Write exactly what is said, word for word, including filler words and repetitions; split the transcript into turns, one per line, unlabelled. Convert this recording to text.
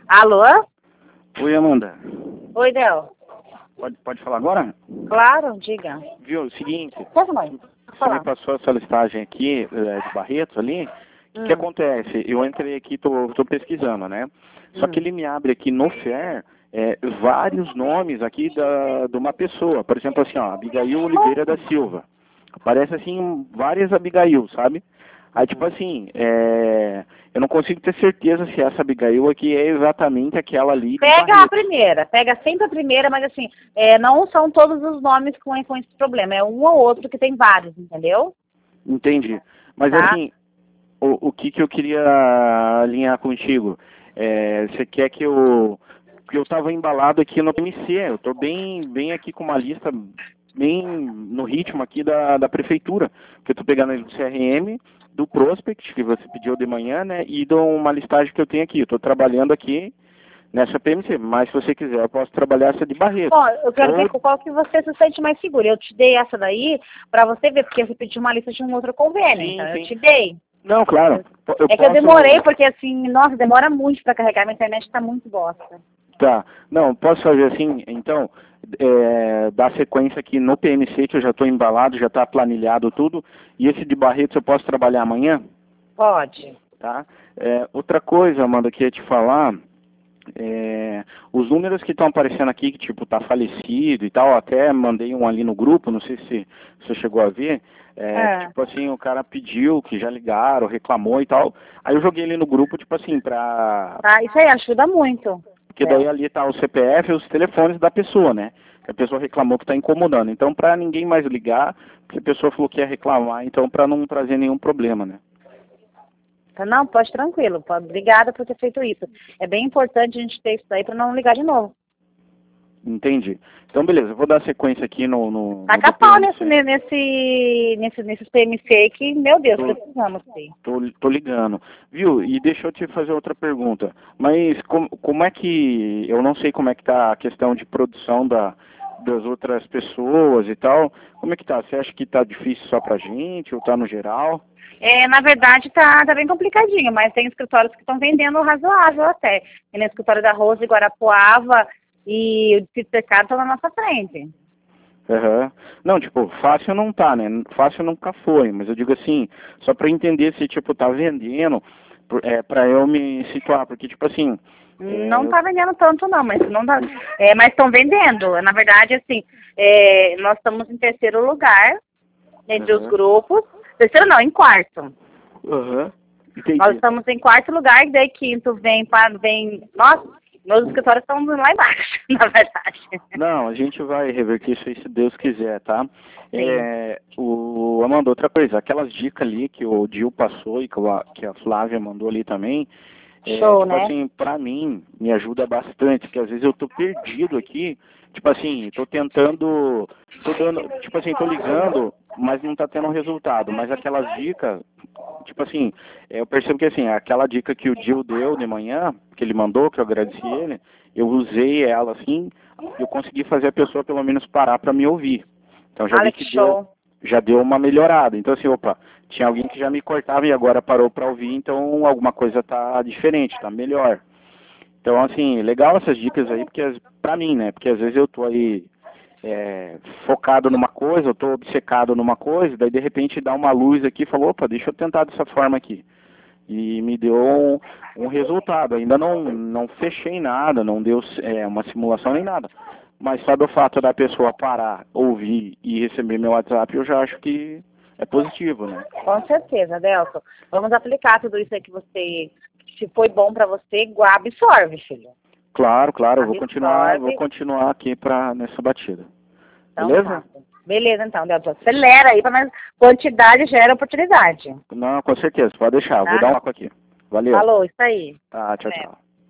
Alô?
Oi, Amanda.
Oi, Del.
Pode, pode falar agora?
Claro, diga.
Viu, é o seguinte,
Posso, mãe?
você
Falar.
me passou essa listagem aqui é, de Barretos ali. O
Hum.
que acontece? Eu entrei aqui, tô, tô pesquisando, né? Só
Hum.
que ele me abre aqui no F E R é, vários nomes aqui da, de uma pessoa. Por exemplo, assim, ó, Abigail Oliveira da Silva. Aparece assim várias Abigail, sabe? Aí, tipo assim, é, eu não consigo ter certeza se essa Abigail aqui é exatamente aquela ali. de
Pega a
Barretos.
primeira, pega sempre a primeira, mas assim, é, não são todos os nomes com, com esse problema, é um ou outro que tem vários, entendeu?
Entendi. Mas
Tá?
assim, o, o que que eu queria alinhar contigo? É, você quer que eu... Porque eu estava embalado aqui no P M C, eu estou bem, bem aqui com uma lista, bem no ritmo aqui da, da prefeitura, que eu estou pegando aí do C R M, do Prospect, que você pediu de manhã, né, e de uma listagem que eu tenho aqui. Eu estou trabalhando aqui nessa P M C, mas se você quiser, eu posso trabalhar essa de Barreto.
Bom, eu quero
Ou...
ver com qual que você se sente mais seguro. Eu te dei essa daí pra você ver, porque você pediu uma lista de um outro convênio,
Sim,
então eu
sim.
te dei.
Não, claro. Eu
É que
posso...
eu demorei, porque assim, nossa, demora muito pra carregar, minha internet tá muito bosta.
Tá. Não, posso fazer assim, então, é, dar sequência aqui no P M C, que eu já estou embalado, já está planilhado tudo, e esse de Barretos eu posso trabalhar amanhã?
Pode.
Tá? É, outra coisa, Amanda, que eu ia te falar, é, os números que estão aparecendo aqui, que tipo, tá falecido e tal, até mandei um ali no grupo, não sei se você chegou a ver, é,
É.
tipo assim, o cara pediu que já ligaram, reclamou e tal, aí eu joguei ele no grupo, tipo assim, pra...
Tá, isso aí ajuda muito.
Porque daí ali tá o C P F e os telefones da pessoa, né? Que a pessoa reclamou que está incomodando. Então, para ninguém mais ligar, porque a pessoa falou que ia reclamar, então para não trazer nenhum problema, né?
Tá, não, pode tranquilo. Pode, obrigada por ter feito isso. É bem importante a gente ter isso aí para não ligar de novo.
Entendi. Então, beleza, eu vou dar sequência aqui no... no
Taca
no
pau
P M C.
nesse, nesse, nesse, nesses P M C que, meu Deus,
Tô,
precisamos sim.
tô, tô ligando. Viu? E deixa eu te fazer outra pergunta. Mas como, como é que... Eu não sei como é que tá a questão de produção da, das outras pessoas e tal. Como é que tá? Você acha que tá difícil só pra gente ou tá no geral?
É, na verdade, tá, tá bem complicadinho, mas tem escritórios que estão vendendo razoável até. Tem no escritório da Rose, Guarapuava e o Distrito Cercado estão na nossa frente.
Uhum. Não, tipo, fácil não tá, né? Fácil nunca foi, mas eu digo assim, só pra entender se, tipo, tá vendendo, por- é, pra eu me situar, porque, tipo assim...
Não
É, eu-
está vendendo tanto não, mas não tá, é, mas estão vendendo. Na verdade, assim, é, nós estamos em terceiro lugar entre os
Uhum.
grupos. Terceiro não, em quarto.
Uhum.
Nós
Entendi.
estamos em quarto lugar, e daí quinto vem para vem. Nossa, meus escritórios estão lá embaixo, na verdade.
Não, a gente vai reverter isso aí se Deus quiser, tá?
Sim.
É, o Amanda, outra coisa, aquelas dicas ali que o Dil passou e que a que a Flávia mandou ali também, é,
Show,
tipo
né?
assim, pra mim, me ajuda bastante, porque às vezes eu tô perdido aqui, tipo assim, tô tentando, tô dando, tipo assim, tô ligando, mas não tá tendo um resultado, mas aquelas dicas, tipo assim, eu percebo que assim, aquela dica que o Dil deu de manhã, que ele mandou, que eu agradeci ele, eu usei ela assim, e eu consegui fazer a pessoa pelo menos parar para me ouvir. Então já vi
Olha
que
que
deu,
show.
já deu uma melhorada. Então assim, opa, tinha alguém que já me cortava e agora parou para ouvir, então alguma coisa tá diferente, tá melhor. Então assim, legal essas dicas aí, porque as- pra mim, né? Porque às vezes eu tô aí é, focado numa coisa, eu tô obcecado numa coisa, daí de repente dá uma luz aqui e falou, opa, deixa eu tentar dessa forma aqui. E me deu um, um resultado. Ainda não, não fechei nada, não deu é, uma simulação nem nada. Mas só do fato da pessoa parar, ouvir e receber meu WhatsApp, eu já acho que é positivo, né?
Com certeza, Delson. Vamos aplicar tudo isso aí que você, se foi bom para você, igual absorve, filho.
Claro, claro, eu vou continuar, vou
Absorve.
continuar aqui pra, nessa batida.
Então tá.
Beleza?
Beleza, então, Delson. Acelera aí, para quantidade gera oportunidade.
Não, com certeza, pode deixar, vou
Tá?
dar um toque aqui. Valeu.
Falou, isso aí.
Tá, tchau,
É.
tchau.